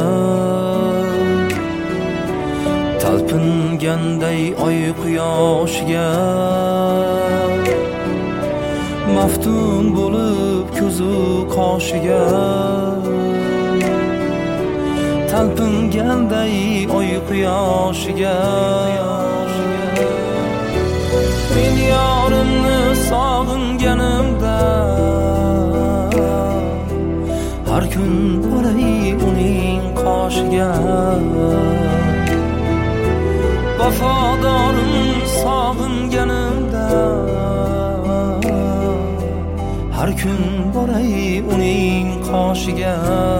talpinganday oy quyoshga maftun bo'lib ko'zu qoshiga talpinganday oy quyoshga men yorimni sog'inganimda har kun boray uning qoshiga vafodorim sog'inganimda har kun boray uning qoshiga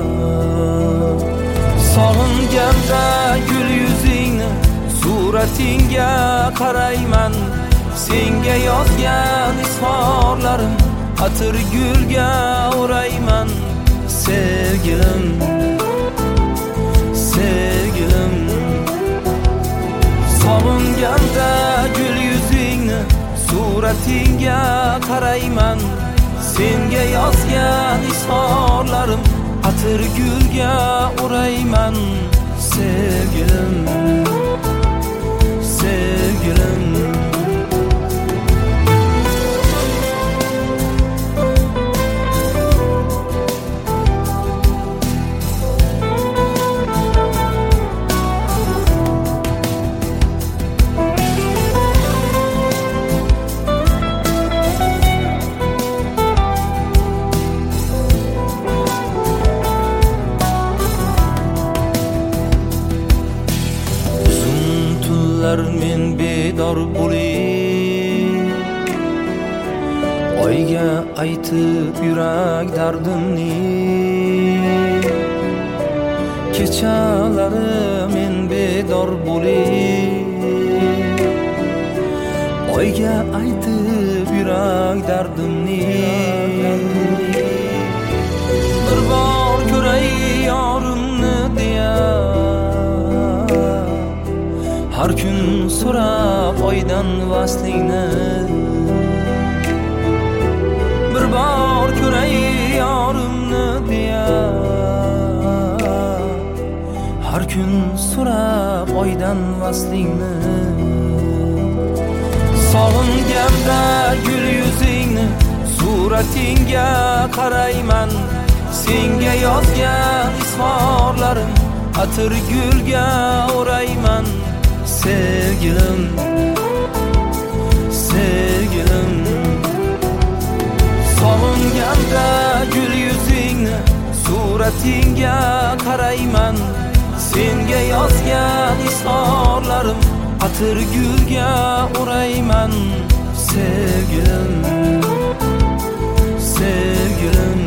sog'inganda gul yuzingni suratingga qarayman senga yozgan izhorlarim atir gulga o'rayman sevgilim sevgilim sog'inganda gul yuzingni suratingga qarayman senga yozgan izhorlarim atir gulga o'rayman sevgilim sevgilim men bedor bo'lib oyga aytib yurak dardimni kechalari men bedor bo'lib oyga aytib yurak dardimni bir bor ko'ray yorimni deya har kun so'rab oydan vaslingni bir bor ko'ray yorimni deya har kun so'rab oydan vaslingni sog'inganda gul yuzingni suratingga qarayman senga yozgan izhorlarim atir gulga o'rayman sevgilim sevgilim sog'inganda gul yuzingni suratingga qarayman senga yozgan izhorlarim atir gulga o'rayman sevgilim sevgilim